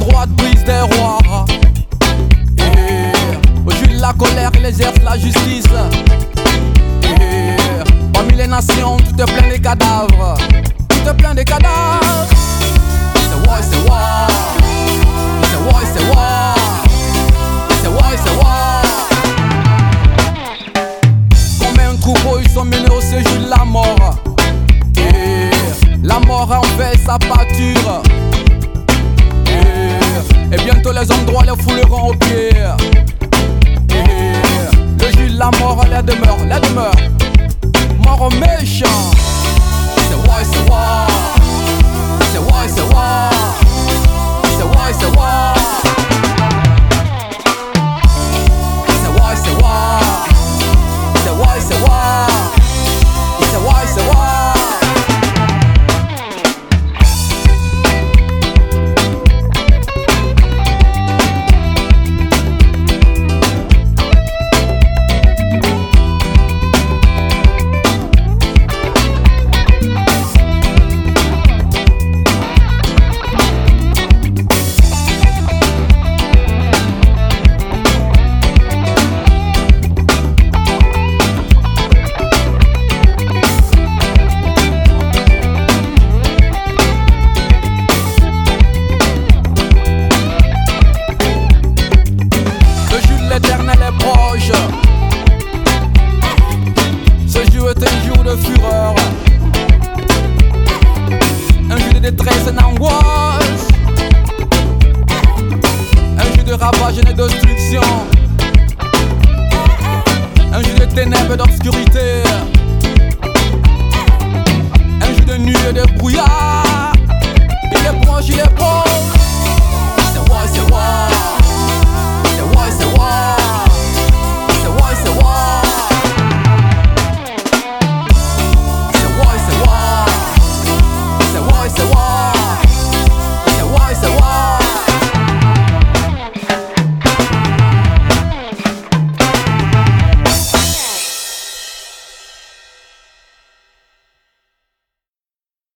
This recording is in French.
droite brise des rois. Au jus de la colère, il exerce la justice. Parmi les nations, tout est plein de cadavres. Tout est plein de cadavres. C'est war, c'est war. C'est war, c'est war. C'est war, c'est war. Combien de troupeaux ils sont menés au séjour de la mort. La mort a enlevé sa pâture. Et bientôt les hommes droits les fouleront aux pieds. Le juge de la mort, les demeure, les demeure. Mort aux méchants. C'est war, c'est war. C'est war, c'est war. C'est war, c'est war. C'est war, c'est war. C'est war, c'est war. C'est war, c'est war. L'Éternel est proche. Ce jour est un jour de fureur, un jour de détresse et d'angoisse, un jour de ravage et de destruction, un jour de ténèbres et d'obscurité, un jour de nuit et de brouillard.